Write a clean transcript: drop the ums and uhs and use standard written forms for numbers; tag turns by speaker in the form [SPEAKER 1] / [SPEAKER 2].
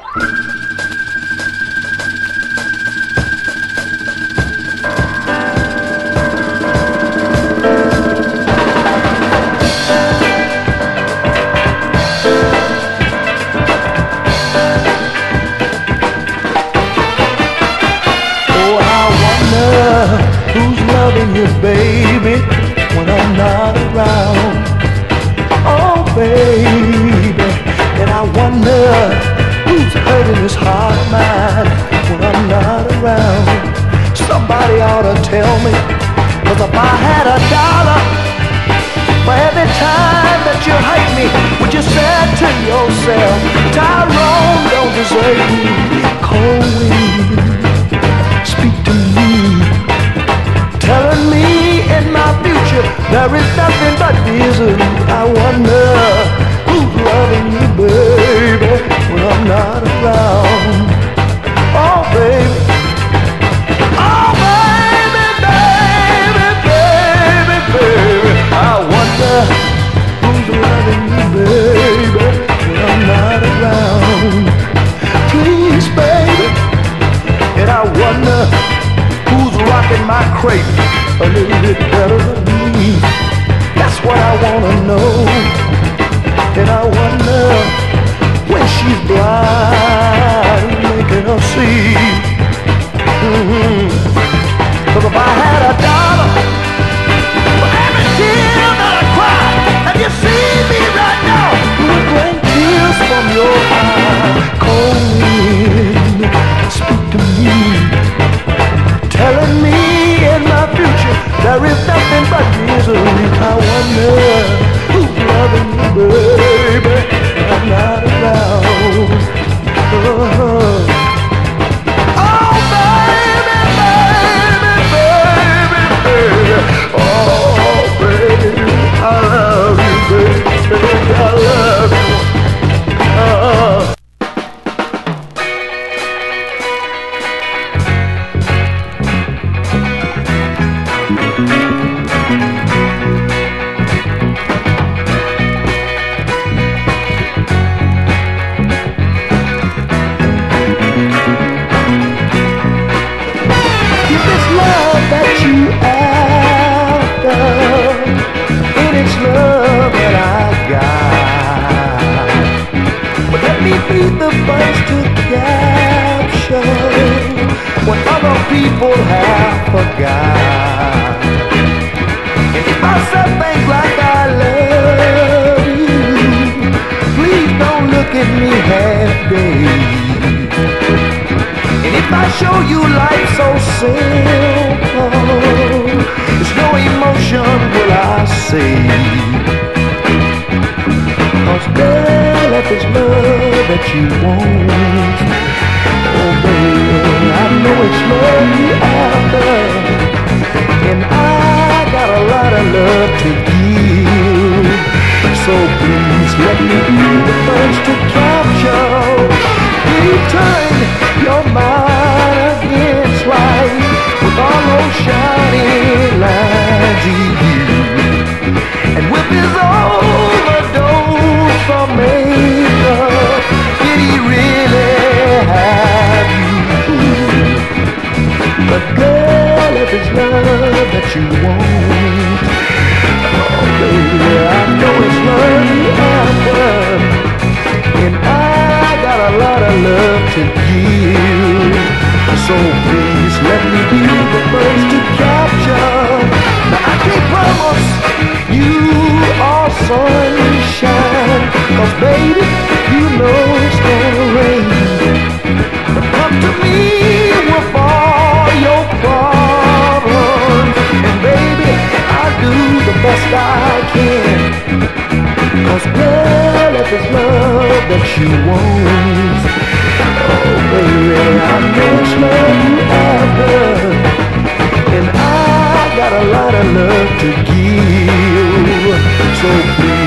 [SPEAKER 1] Who's loving you, baby, when I'm not around? Oh, baby, and I wonder who's hurting his heart of mine when I'm not around. Somebody ought to tell me, 'cause if I had $1 for every time that you hurt me, would you say to yourself, Tyrone don't deserve me? Cold wind, speak to me, telling me in my future there is nothing but misery. I wonder who's loving you, baby, when I'm not around. Oh, baby. Oh, baby, baby, baby, baby. I wonder who's loving you, baby, when I'm not around. Please, baby. And I wonder who's rocking my crate a little bit better than me. That's what I wanna know. And I wonder when she's blind, making her see. 'Cause if I had $1 for every tear that I cry, and you see me right now, you would bring tears from your eyes. Cold wind, speak to me, telling me in my future there is nothing but misery. I wonder who's loving you, baby, when I'm not around. Oh, baby, baby, baby, baby. Oh, baby, I love you, baby, I love you. The first to capture what other people have forgot. And if I said things like I love you, please don't look at me half-baked. And if I show you life so simple, there's no emotion will I say. 'Cause girl, if it's love that you want, oh baby, I know it's love you after. And I got a lot of love to give, so please let me be the first to capture. Please turn your mind against life with all those shining lines in you. And with his overdose for makeup, did he really have you? But girl, if it's love that you want, oh baby, I know it's love you after. And I got a lot of love to give, so please let me be the first to capture. Now I can't promise you all sunshine, 'cause baby, you know it's gonna rain. But come to me with all your problems, and baby, I'll do the best I can. 'Cause girl, if it's love that you want, oh baby, I know it's love you after. And I got a lot of love to give, so please